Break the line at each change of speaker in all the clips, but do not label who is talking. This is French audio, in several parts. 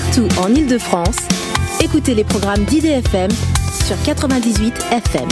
Partout en Île-de-France, écoutez les programmes d'IDFM sur 98 FM.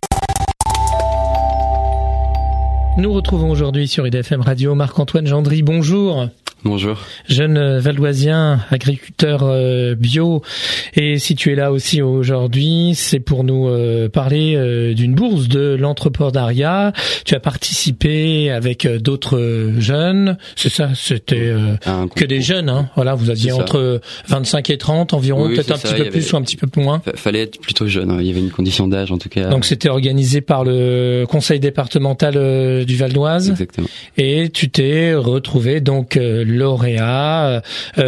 Nous retrouvons aujourd'hui sur IDFM Radio Marc-Antoine Gendry. Bonjour.
Bonjour.
Jeune valdoisien, agriculteur bio. Et si tu es là aussi aujourd'hui, c'est pour nous parler d'une bourse de l'entrepreneuriat. Tu as participé avec d'autres jeunes. C'est ça, c'était que des jeunes. Hein. Voilà, vous aviez entre 25 et 30 environ, oui, peut-être un petit peu plus ou un petit peu moins.
Fallait être plutôt jeune. Il y avait une condition d'âge en tout cas.
Donc c'était organisé par le conseil départemental du Val d'Oise.
Exactement. Et
tu t'es retrouvé donc lauréat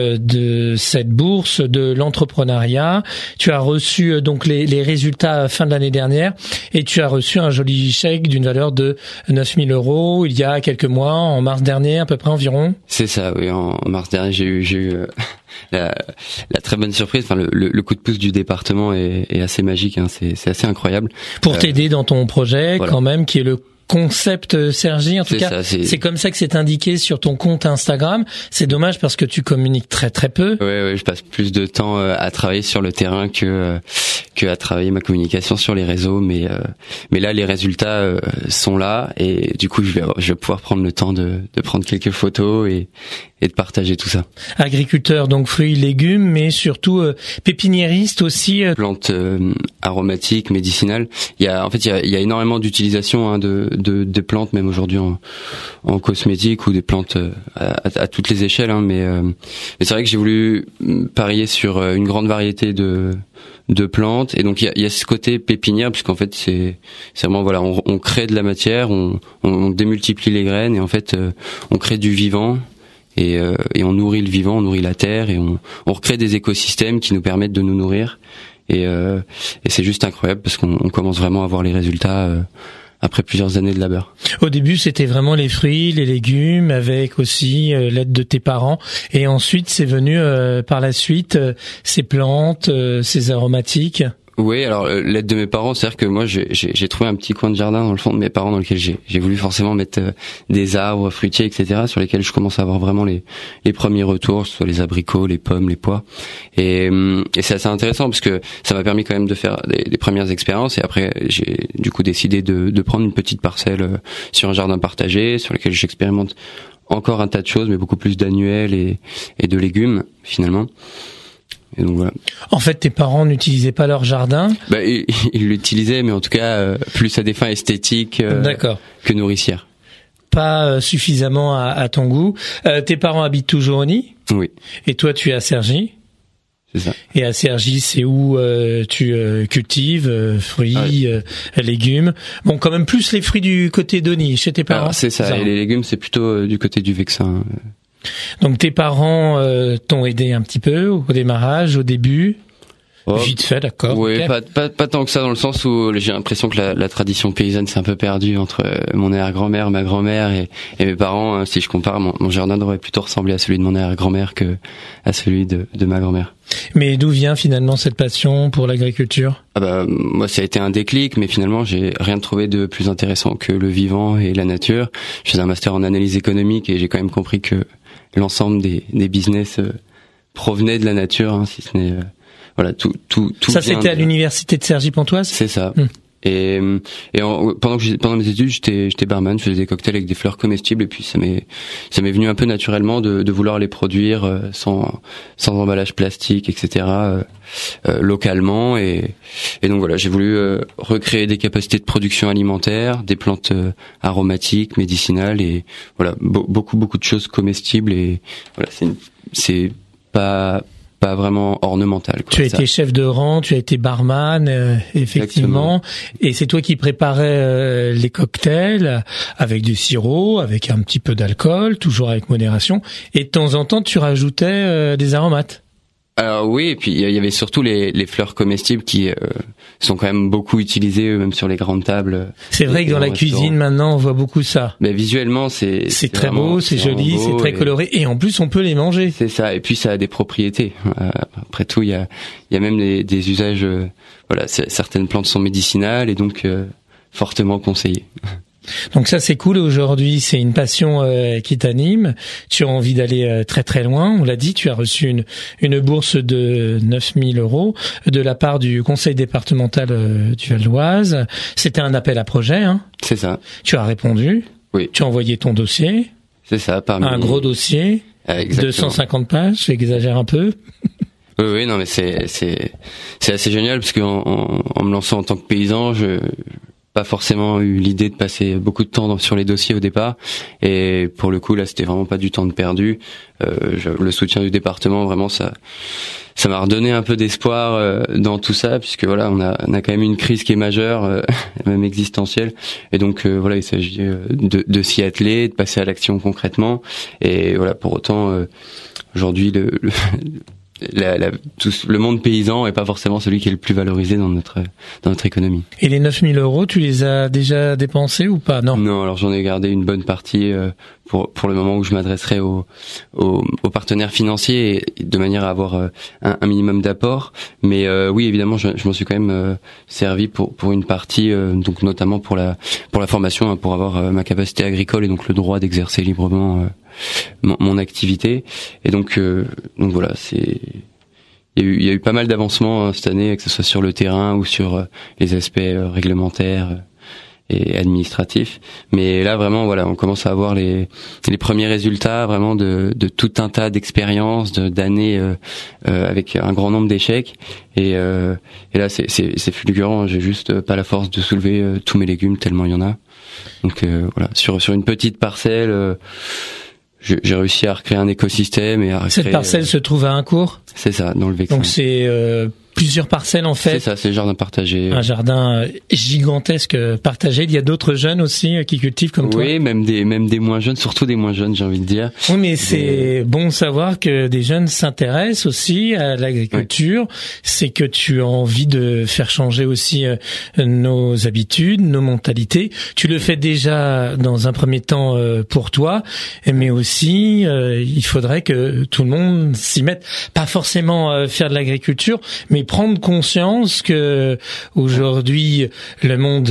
de cette bourse de l'entrepreneuriat. Tu as reçu donc les résultats fin de l'année dernière et tu as reçu un joli chèque d'une valeur de 9 000 € il y a quelques mois, en mars dernier à peu près environ.
C'est ça, oui. En mars dernier, j'ai eu la très bonne surprise. Enfin, le coup de pouce du département est assez magique. Hein. C'est assez incroyable.
Pour t'aider dans ton projet, voilà. Quand même, qui est le concept Sergi, en tout cas,
ça, c'est
comme ça que c'est indiqué sur ton compte Instagram. C'est dommage parce que tu communiques très très peu.
Oui, je passe plus de temps à travailler sur le terrain que à travailler ma communication sur les réseaux, mais là les résultats sont là et du coup je vais pouvoir prendre le temps de prendre quelques photos et de partager tout ça.
Agriculteur, donc fruits, légumes, mais surtout pépiniériste aussi.
Plantes aromatiques, médicinales. Il y a énormément d'utilisation de plantes, même aujourd'hui en cosmétique ou des plantes à toutes les échelles. Hein, mais c'est vrai que j'ai voulu parier sur une grande variété de plantes, et donc il y a ce côté pépinière, puisqu'en fait c'est vraiment voilà, on crée de la matière, on démultiplie les graines et en fait on crée du vivant. Et on nourrit le vivant, on nourrit la terre et on recrée des écosystèmes qui nous permettent de nous nourrir et c'est juste incroyable parce qu'on commence vraiment à voir les résultats après plusieurs années de labeur.
Au début, c'était vraiment les fruits, les légumes, avec aussi l'aide de tes parents, et ensuite c'est venu par la suite ces plantes, ces aromatiques.
Oui, alors l'aide de mes parents, c'est-à-dire que moi j'ai trouvé un petit coin de jardin dans le fond de mes parents dans lequel j'ai voulu forcément mettre des arbres fruitiers, etc., sur lesquels je commence à avoir vraiment les premiers retours, soit les abricots, les pommes, les pois, et c'est assez intéressant parce que ça m'a permis quand même de faire des premières expériences, et après j'ai du coup décidé de prendre une petite parcelle sur un jardin partagé sur lequel j'expérimente encore un tas de choses, mais beaucoup plus d'annuels et de légumes finalement. Et donc voilà.
En fait, tes parents n'utilisaient pas leur jardin.
Ils l'utilisaient, mais en tout cas plus à des fins esthétiques que nourricières.
Pas suffisamment à ton goût. Tes parents habitent toujours au Nid ?
Oui.
Et toi, tu es à Cergy ?
C'est ça.
Et à Cergy, c'est où tu cultives fruits, légumes. Bon, quand même plus les fruits du côté d'Ony, chez tes parents.
Alors, c'est ça. Et les légumes, c'est plutôt du côté du Vexin.
Donc tes parents t'ont aidé un petit peu au démarrage, au début. Vite fait, d'accord.
Oui,
okay.
pas tant que ça, dans le sens où j'ai l'impression que la tradition paysanne s'est un peu perdue entre mon arrière-grand-mère, ma grand-mère et mes parents. Si je compare, mon jardin devrait plutôt ressembler à celui de mon arrière-grand-mère que à celui de ma grand-mère.
Mais d'où vient finalement cette passion pour l'agriculture ?
Moi, ça a été un déclic, mais finalement, j'ai rien trouvé de plus intéressant que le vivant et la nature. Je faisais un master en analyse économique et j'ai quand même compris que l'ensemble des business provenait de la nature, hein, si ce n'est voilà, tout
ça c'était à l'université de Cergy-Pontoise.
C'est ça. Et pendant mes études, j'étais barman, je faisais des cocktails avec des fleurs comestibles, et puis ça m'est venu un peu naturellement de vouloir les produire sans emballage plastique, etc. Localement, et donc voilà, j'ai voulu recréer des capacités de production alimentaire, des plantes aromatiques, médicinales, et voilà, beaucoup de choses comestibles, et voilà, c'est pas vraiment ornemental.
Tu as été chef de rang, tu as été barman, effectivement. Exactement. Et c'est toi qui préparais les cocktails avec du sirop, avec un petit peu d'alcool, toujours avec modération. Et de temps en temps, tu rajoutais des aromates.
Alors oui, et puis il y avait surtout les fleurs comestibles qui sont quand même beaucoup utilisées même sur les grandes tables.
C'est vrai que dans la cuisine maintenant on voit beaucoup ça.
Mais visuellement c'est
très beau, c'est joli, c'est très coloré, et en plus on peut les manger.
C'est ça, et puis ça a des propriétés. Après tout, il y a même des usages. Voilà, certaines plantes sont médicinales et donc fortement conseillées.
Donc ça c'est cool. Aujourd'hui c'est une passion qui t'anime. Tu as envie d'aller très très loin. On l'a dit, tu as reçu une bourse de 9 000 € de la part du conseil départemental du Val d'Oise. C'était un appel à projet, hein?
C'est ça.
Tu as répondu.
Oui.
Tu as envoyé ton dossier.
C'est ça.
Un gros dossier.
Exactement.
250 pages. J'exagère un peu.
Oui, non, mais c'est assez génial parce que en me lançant en tant que paysan, je pas forcément eu l'idée de passer beaucoup de temps sur les dossiers au départ, et pour le coup là c'était vraiment pas du temps de perdu. Le soutien du département, vraiment ça m'a redonné un peu d'espoir dans tout ça, puisque voilà on a quand même une crise qui est majeure, même existentielle, et donc voilà il s'agit de s'y atteler, de passer à l'action concrètement, et voilà pour autant aujourd'hui le monde paysan est pas forcément celui qui est le plus valorisé dans notre économie.
Et les 9 000 €, tu les as déjà dépensés ou pas? Non,
alors j'en ai gardé une bonne partie pour le moment où je m'adresserai aux partenaires financiers, et de manière à avoir un minimum d'apport. Mais oui, évidemment, je m'en suis quand même servi pour une partie, donc notamment pour la formation, hein, pour avoir ma capacité agricole et donc le droit d'exercer librement mon activité. Et donc voilà, il y a eu pas mal d'avancements cette année, que ce soit sur le terrain ou sur les aspects réglementaires et administratifs. Mais là vraiment voilà, on commence à avoir les premiers résultats vraiment de tout un tas d'expériences, d'années avec un grand nombre d'échecs. Et là c'est fulgurant. J'ai juste pas la force de soulever tous mes légumes tellement il y en a. Donc voilà, sur une petite parcelle. J'ai réussi à recréer un écosystème et à recréer...
Cette parcelle se trouve à Incourt?
C'est ça, dans le Vexin.
Donc c'est plusieurs parcelles en fait.
C'est ça, c'est le jardin partagé.
Un jardin gigantesque partagé. Il y a d'autres jeunes aussi qui cultivent comme toi.
Oui, même des moins jeunes, surtout des moins jeunes, j'ai envie de dire.
Oui, mais c'est bon de savoir que des jeunes s'intéressent aussi à l'agriculture. Oui. C'est que tu as envie de faire changer aussi nos habitudes, nos mentalités. Tu le fais déjà dans un premier temps pour toi, mais aussi il faudrait que tout le monde s'y mette. Pas forcément faire de l'agriculture, mais prendre conscience que aujourd'hui le monde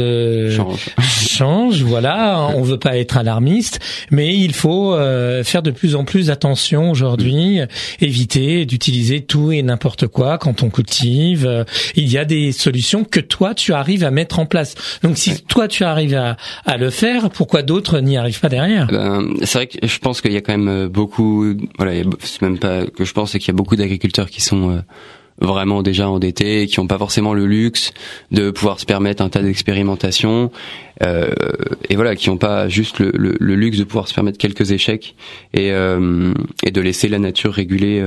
change, voilà, on veut pas être alarmiste, mais il faut faire de plus en plus attention aujourd'hui, éviter d'utiliser tout et n'importe quoi quand on cultive. Il y a des solutions que toi tu arrives à mettre en place. Donc si toi tu arrives à le faire, pourquoi d'autres n'y arrivent pas derrière?
C'est vrai que je pense qu'il y a quand même beaucoup, voilà, c'est même pas que je pense, c'est qu'il y a beaucoup d'agriculteurs qui sont vraiment déjà endettés, qui n'ont pas forcément le luxe de pouvoir se permettre un tas d'expérimentations, et voilà, qui n'ont pas juste le luxe de pouvoir se permettre quelques échecs et de laisser la nature réguler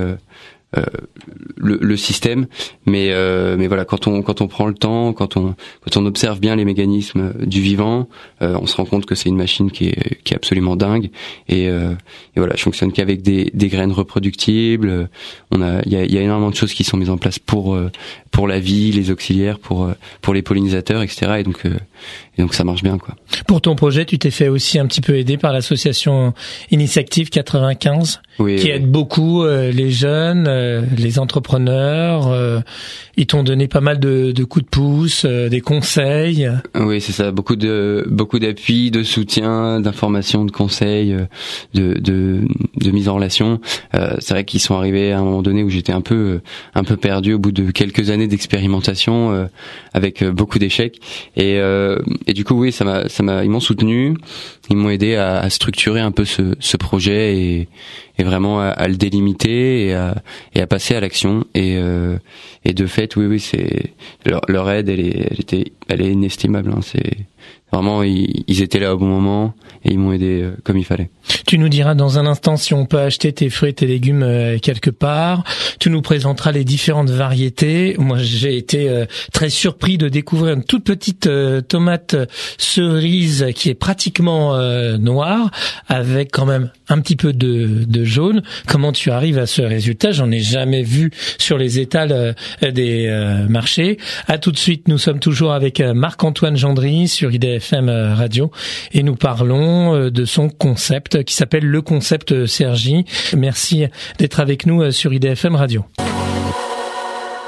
le système. Mais voilà, quand on prend le temps, quand on observe bien les mécanismes du vivant, on se rend compte que c'est une machine qui est absolument dingue, et voilà, je fonctionne qu'avec des graines reproductibles. Il y a énormément de choses qui sont mises en place pour la vie, les auxiliaires, pour les pollinisateurs, etc. Et donc ça marche bien, quoi.
Pour ton projet, tu t'es fait aussi un petit peu aider par l'association Initiative 95, qui aide beaucoup les jeunes, les entrepreneurs. Ils t'ont donné pas mal de coups de pouce, des conseils.
Oui, c'est ça, beaucoup d'appui, de soutien, d'informations, de conseils, de mise en relation. C'est vrai qu'ils sont arrivés à un moment donné où j'étais un peu perdu au bout de quelques années d'expérimentation, avec beaucoup d'échecs, et du coup oui, ils m'ont soutenu, ils m'ont aidé à structurer un peu ce projet et vraiment à le délimiter et à passer à l'action, et de fait oui c'est leur aide, elle est inestimable, hein. C'est vraiment, ils étaient là au bon moment et ils m'ont aidé comme il fallait.
Tu nous diras dans un instant si on peut acheter tes fruits et tes légumes quelque part. Tu nous présenteras les différentes variétés. Moi, j'ai été très surpris de découvrir une toute petite tomate cerise qui est pratiquement noire, avec quand même un petit peu de jaune. Comment tu arrives à ce résultat? J'en ai jamais vu sur les étals des marchés. À tout de suite, nous sommes toujours avec Marc-Antoine Gendry sur IDFM Radio et nous parlons de son concept qui s'appelle le concept Sergi. Merci d'être avec nous sur IDFM Radio.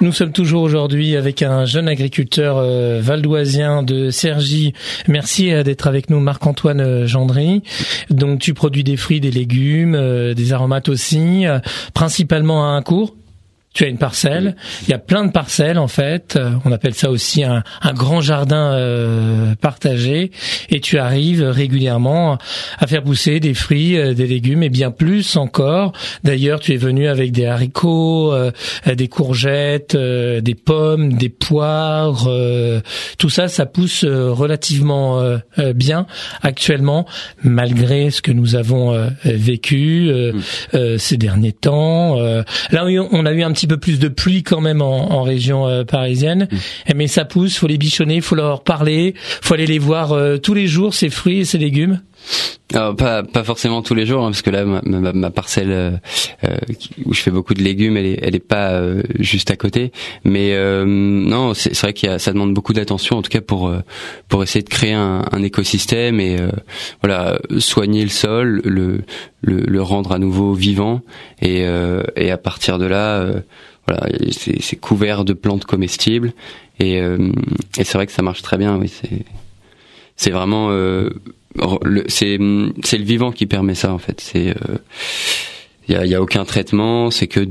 Nous sommes toujours aujourd'hui avec un jeune agriculteur valdoisien de Cergy. Merci d'être avec nous, Marc-Antoine Gendry. Donc tu produis des fruits, des légumes, des aromates aussi, principalement à Haincourt. Tu as une parcelle, il y a plein de parcelles en fait, on appelle ça aussi un grand jardin partagé, et tu arrives régulièrement à faire pousser des fruits, des légumes et bien plus encore. D'ailleurs, tu es venu avec des haricots, des courgettes, des pommes, des poires, tout ça, ça pousse relativement bien actuellement, malgré ce que nous avons vécu ces derniers temps. Là, on a eu un petit peu plus de pluie quand même en région parisienne, mais ça pousse, faut les bichonner, faut leur parler, faut aller les voir tous les jours, ces fruits et ces légumes.
Alors, pas forcément tous les jours, hein, parce que là ma parcelle où je fais beaucoup de légumes, elle est pas juste à côté, mais non, c'est vrai ça demande beaucoup d'attention, en tout cas pour essayer de créer un écosystème et voilà, soigner le sol, le rendre à nouveau vivant, et à partir de là voilà, c'est couvert de plantes comestibles, et c'est vrai que ça marche très bien. Oui, c'est vraiment c'est le vivant qui permet ça en fait. C'est il y a aucun traitement, c'est que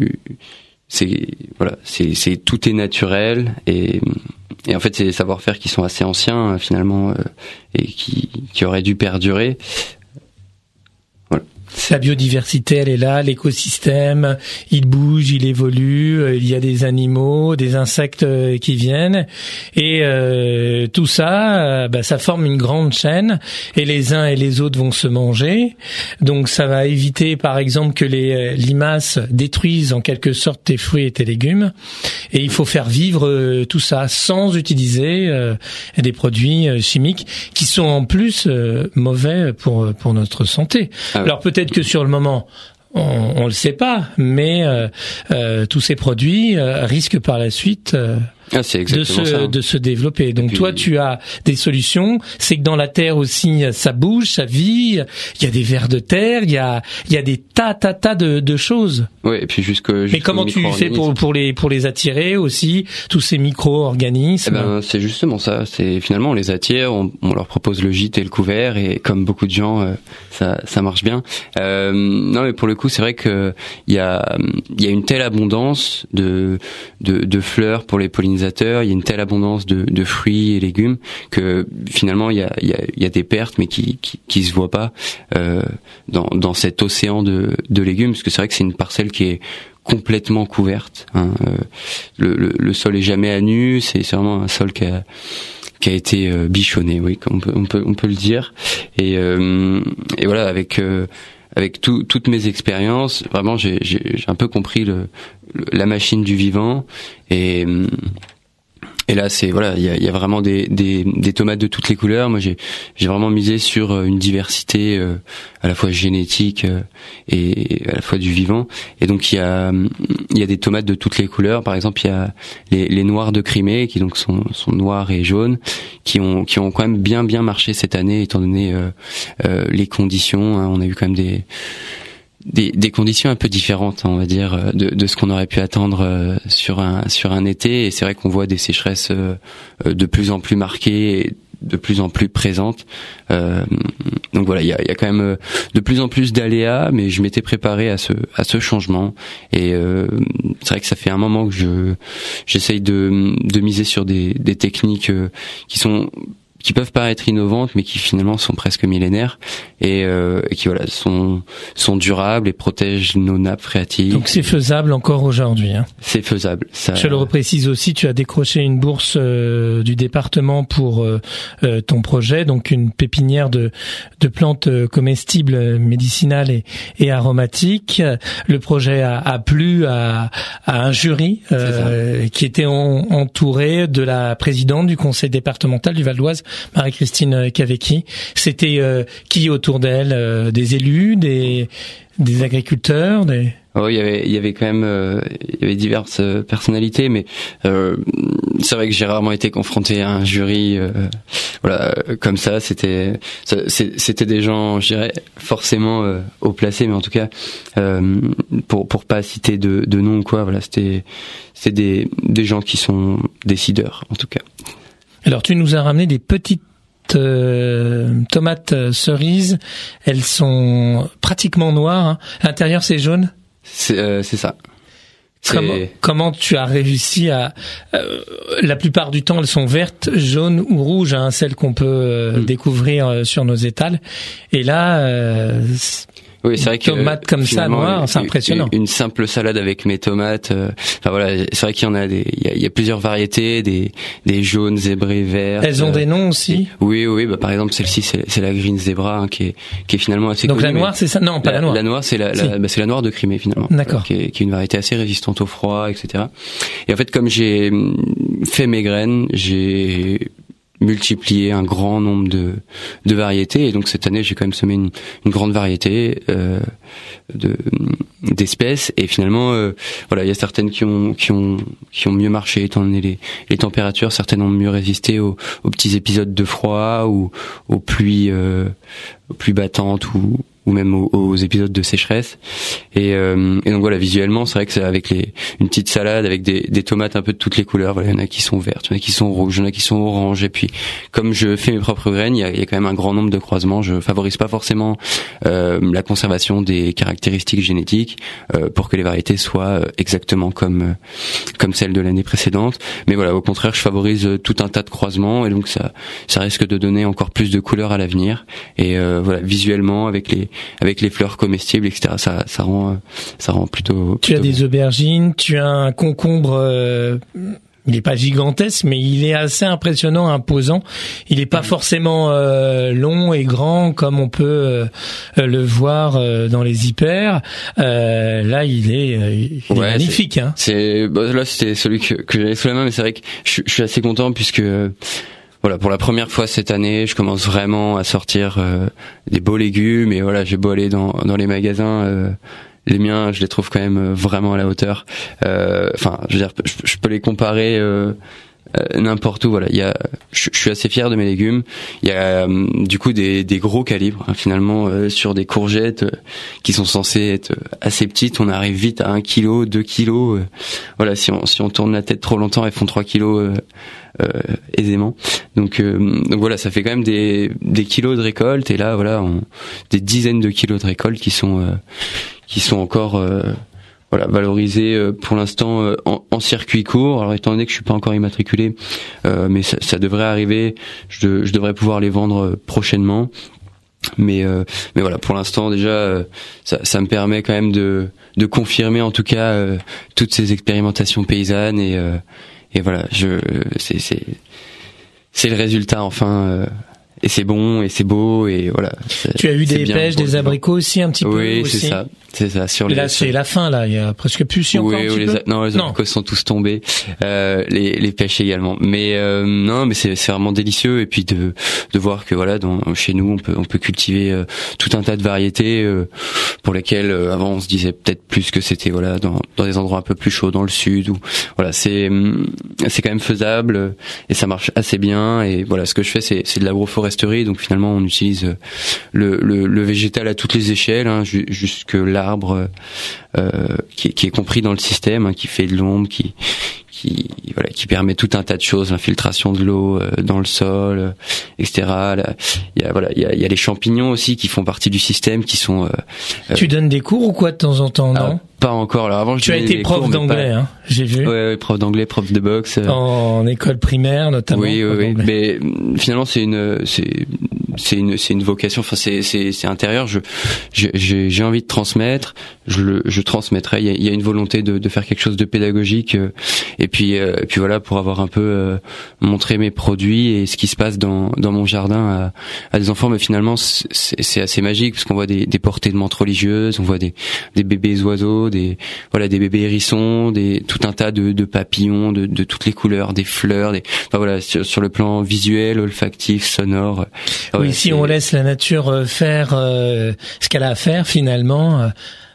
tout est naturel, et en fait c'est des savoir-faire qui sont assez anciens finalement, et qui auraient dû perdurer.
La biodiversité, elle est là, l'écosystème, il bouge, il évolue, il y a des animaux, des insectes qui viennent, et tout ça, ça forme une grande chaîne, et les uns et les autres vont se manger. Donc ça va éviter, par exemple, que les limaces détruisent en quelque sorte tes fruits et tes légumes, et il faut faire vivre tout ça sans utiliser des produits chimiques qui sont en plus mauvais pour notre santé. Alors peut-être que sur le moment, on le sait pas, mais tous ces produits risquent par la suite de se développer. Donc toi, tu as des solutions. C'est que dans la terre aussi, ça bouge, ça vit. Il y a des vers de terre, il y a des tas de choses.
Oui, et puis
mais comment tu fais pour les attirer aussi, tous ces micro-organismes?
C'est justement ça. C'est finalement on les attire, on leur propose le gîte et le couvert, et comme beaucoup de gens, ça marche bien. Non, mais pour le coup, c'est vrai que il y a une telle abondance de fleurs pour les pollinisateurs, il y a une telle abondance de fruits et légumes que finalement il y a des pertes, mais qui se voient pas dans cet océan de légumes, parce que c'est vrai que c'est une parcelle qui est complètement couverte, hein. Le sol est jamais à nu, c'est vraiment un sol qui a été bichonné, oui, on peut le dire, et voilà, avec toutes mes expériences, vraiment j'ai un peu compris la machine du vivant, et là c'est voilà, il y a vraiment des tomates de toutes les couleurs. Moi j'ai vraiment misé sur une diversité à la fois génétique et à la fois du vivant, et donc il y a des tomates de toutes les couleurs. Par exemple, il y a les noirs de Crimée, qui donc sont noirs et jaunes, qui ont quand même bien marché cette année, étant donné les conditions, hein. On a eu quand même des conditions un peu différentes, on va dire, de ce qu'on aurait pu attendre sur un été, et c'est vrai qu'on voit des sécheresses de plus en plus marquées et de plus en plus présentes. Donc voilà, il y a quand même de plus en plus d'aléas, mais je m'étais préparé à ce changement, et c'est vrai que ça fait un moment que j'essaye de miser sur des techniques qui peuvent paraître innovantes, mais qui finalement sont presque millénaires, et qui voilà sont durables et protègent nos nappes phréatiques.
Donc c'est faisable encore aujourd'hui, hein.
C'est faisable. Ça...
Je le reprécise aussi, tu as décroché une bourse du département pour ton projet, donc une pépinière de plantes comestibles, médicinales et aromatiques. Le projet a plu à un jury qui était entouré de la présidente du conseil départemental du Val d'Oise, Marie-Christine Cavecchi. C'était qui autour d'elle? Des élus, des agriculteurs,
Oh, il y avait quand même, il y avait diverses personnalités, mais c'est vrai que j'ai rarement été confronté à un jury, voilà, comme ça. C'était des gens, je dirais, forcément haut placés, mais en tout cas, pour pas citer de nom ou quoi, voilà, c'était des gens qui sont décideurs, en tout cas.
Alors, tu nous as ramené des petites tomates cerises. Elles sont pratiquement noires, hein. À l'intérieur, c'est jaune.
C'est ça.
Comment tu as réussi à la plupart du temps elles sont vertes, jaunes ou rouges, hein, celles qu'on peut découvrir sur nos étals. Et là,
oui, c'est vrai que
tomates comme ça noires, c'est impressionnant.
Une simple salade avec mes tomates. Enfin voilà, c'est vrai qu'il y en a il y a plusieurs variétés, des jaunes, zébrés, verts.
Elles ont des noms aussi.
Oui, bah par exemple celle-ci c'est la green zebra, hein, qui est finalement assez.
Donc
connue,
la noire c'est ça? Non, pas la noire.
La noire c'est c'est la noire de Crimée finalement.
D'accord.
Qui est une variété assez résistante au froid, etc. Et en fait comme j'ai fait mes graines, j'ai multiplier un grand nombre de variétés, et donc cette année j'ai quand même semé une grande variété d'espèces, et finalement voilà, il y a certaines qui ont mieux marché étant donné les températures, certaines ont mieux résisté aux petits épisodes de froid ou aux pluies battantes ou même aux épisodes de sécheresse, et donc voilà, visuellement c'est vrai que c'est avec une petite salade avec des tomates un peu de toutes les couleurs. Voilà, il y en a qui sont vertes, il y en a qui sont rouges, il y en a qui sont oranges, et puis comme je fais mes propres graines, il y a quand même un grand nombre de croisements. Je favorise pas forcément la conservation des caractéristiques génétiques pour que les variétés soient exactement comme celles de l'année précédente, mais voilà, au contraire je favorise tout un tas de croisements, et donc ça risque de donner encore plus de couleurs à l'avenir, et voilà, visuellement avec les fleurs comestibles, etc. Ça rend plutôt. Tu
as des aubergines, tu as un concombre. Il n'est pas gigantesque, mais il est assez impressionnant, imposant. Il n'est pas forcément long et grand comme on peut le voir dans les hyper. Là, il est magnifique. Hein.
Là, c'était celui que j'avais sous la main, mais c'est vrai que je suis assez content puisque. Voilà, pour la première fois cette année, je commence vraiment à sortir des beaux légumes, et voilà, j'ai beau aller dans les magasins, les miens, je les trouve quand même vraiment à la hauteur. Enfin, je veux dire, je peux les comparer n'importe où. Voilà, je suis assez fier de mes légumes. Il y a du coup des gros calibres, hein, finalement, sur des courgettes qui sont censées être assez petites. On arrive vite à 1 kilo, 2 kilos. Voilà, si on tourne la tête trop longtemps, elles font 3 kilos. Aisément. Donc voilà, ça fait quand même des kilos de récolte, et là voilà, des dizaines de kilos de récolte qui sont encore voilà, valorisés pour l'instant en circuit court. Alors étant donné que je suis pas encore immatriculé, mais ça devrait arriver, je devrais pouvoir les vendre prochainement. Mais voilà, pour l'instant déjà ça me permet quand même de confirmer en tout cas toutes ces expérimentations paysannes, et voilà, c'est le résultat enfin, et c'est bon et c'est beau, et voilà.
Tu as eu des pêches, des abricots aussi un petit peu.
Oui,
aussi.
c'est ça.
Là, c'est la fin, là. Il y a presque plus, si encore un petit peu.
Non, les abricots sont tous tombés. Les pêches également. Mais non, mais c'est vraiment délicieux, et puis de voir que voilà, chez nous, on peut cultiver tout un tas de variétés pour lesquelles avant on se disait peut-être plus que c'était voilà dans des endroits un peu plus chauds, dans le sud, ou voilà, c'est quand même faisable, et ça marche assez bien. Et voilà, ce que je fais, c'est de l'agroforesterie, donc finalement on utilise le végétal à toutes les échelles, hein, jusque l'arbre qui est compris dans le système, hein, qui fait de l'ombre, qui permet tout un tas de choses, l'infiltration de l'eau dans le sol, etc. Il y a les champignons aussi qui font partie du système, qui sont.
Tu donnes des cours ou quoi de temps en temps, non?
Pas encore. Alors avant,
tu as été prof d'anglais, hein, j'ai vu.
Ouais, prof d'anglais, prof de boxe.
En école primaire notamment.
Oui. Mais finalement, c'est une vocation. Enfin, c'est intérieur. J'ai envie de transmettre. Je transmettrai. Il y a une volonté de faire quelque chose de pédagogique. Et puis voilà, pour avoir un peu montré mes produits et ce qui se passe dans mon jardin à des enfants. Mais finalement, c'est assez magique, parce qu'on voit des portées de menthes religieuses, on voit des bébés oiseaux, des bébés hérissons, tout un tas de papillons de toutes les couleurs, des fleurs, enfin voilà, sur le plan visuel, olfactif, sonore.
Oui, si on laisse la nature faire ce qu'elle a à faire finalement.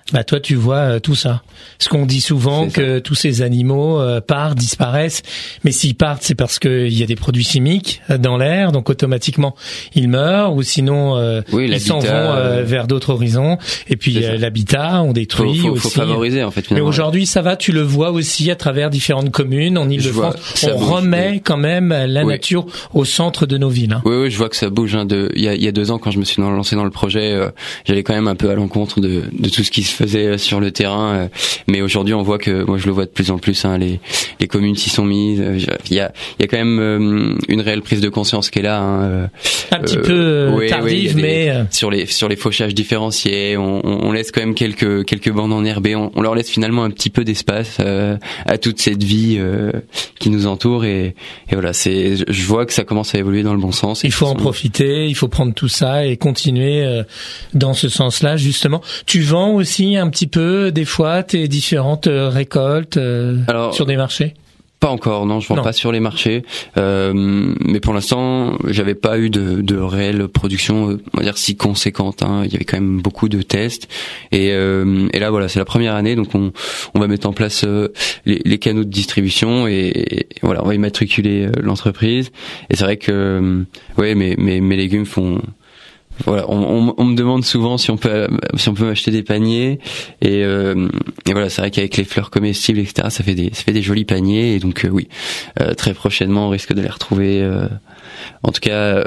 Bah toi tu vois tout ça. Ce qu'on dit souvent que tous ces animaux partent, disparaissent, mais s'ils partent c'est parce qu'il y a des produits chimiques dans l'air, donc automatiquement ils meurent, ou sinon ils s'en vont vers d'autres horizons. Et puis l'habitat on détruit aussi.
Faut favoriser en fait.
Mais aujourd'hui ça va, tu le vois aussi à travers différentes communes en Île-de-France. On remet quand même la nature au centre de nos villes. Hein.
Oui, je vois que ça bouge. Il y a 2 ans quand je me suis lancé dans le projet, j'allais quand même un peu à l'encontre de tout ce qui se faisait sur le terrain, mais aujourd'hui on voit que, moi je le vois de plus en plus, hein, les communes s'y sont mises. Il y a quand même une réelle prise de conscience qui est là. Hein,
un petit peu tardive, mais
sur les fauchages différenciés, on laisse quand même quelques bandes enherbées. On leur laisse finalement un petit peu d'espace à toute cette vie qui nous entoure, et voilà. Je vois que ça commence à évoluer dans le bon sens.
Il faut en profiter, il faut prendre tout ça et continuer dans ce sens-là. Justement, tu vends aussi un petit peu des fois tes différentes récoltes sur des marchés?
Pas encore, non, je vends pas sur les marchés, mais pour l'instant, j'avais pas eu de réelle production, on va dire, si conséquente. Hein. Il y avait quand même beaucoup de tests, et là voilà, c'est la première année, donc on va mettre en place les canaux de distribution, et voilà, on va immatriculer l'entreprise. Et c'est vrai que mes légumes font. Voilà, on me demande souvent si on peut m'acheter des paniers, et voilà, c'est vrai qu'avec les fleurs comestibles, etc., ça fait des jolis paniers, et donc très prochainement on risque de les retrouver. En tout cas,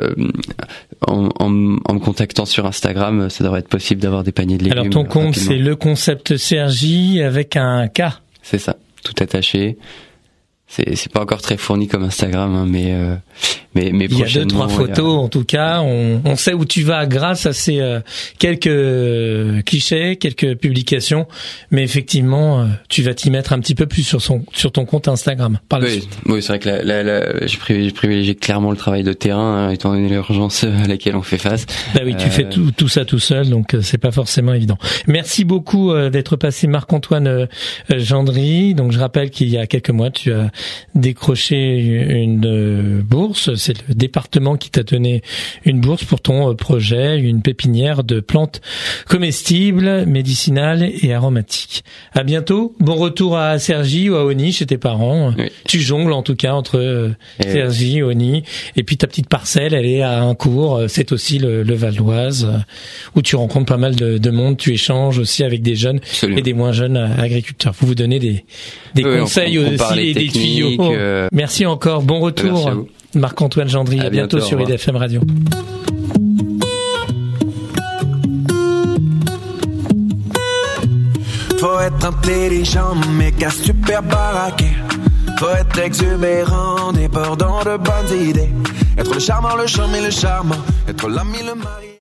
en me contactant sur Instagram, ça devrait être possible d'avoir des paniers de légumes.
Alors ton compte, c'est le concept Sergi avec un K.
C'est ça, tout attaché. C'est pas encore très fourni comme Instagram, hein, mais
il y a 2-3 photos, en tout cas. On sait où tu vas grâce à ces quelques clichés, quelques publications, mais effectivement, tu vas t'y mettre un petit peu plus sur ton compte Instagram.
Oui, c'est vrai que j'ai privilégié clairement le travail de terrain, hein, étant donné l'urgence à laquelle on fait face.
Bah oui, tu fais tout ça tout seul, donc c'est pas forcément évident. Merci beaucoup d'être passé, Marc-Antoine Gendry. Donc je rappelle qu'il y a quelques mois, tu as décroché une bourse. C'est le département qui t'a donné une bourse pour ton projet, une pépinière de plantes comestibles, médicinales et aromatiques. À bientôt. Bon retour à Cergy ou à Osny chez tes parents. Oui. Tu jongles en tout cas entre Cergy, Osny, et puis ta petite parcelle, elle est à Uncourt. C'est aussi le Val d'Oise, où tu rencontres pas mal de monde. Tu échanges aussi avec des jeunes et des moins jeunes agriculteurs. Vous donnez des conseils aussi et des tuyaux. Merci encore. Bon retour. Marc-Antoine Gendry, à bientôt sur IDFM Radio.
Faut être intelligent, méga super baraqué. Faut être exubérant, débordant de bonnes idées. Être le charmant, le charmé, le charmant. Être l'ami, le mari.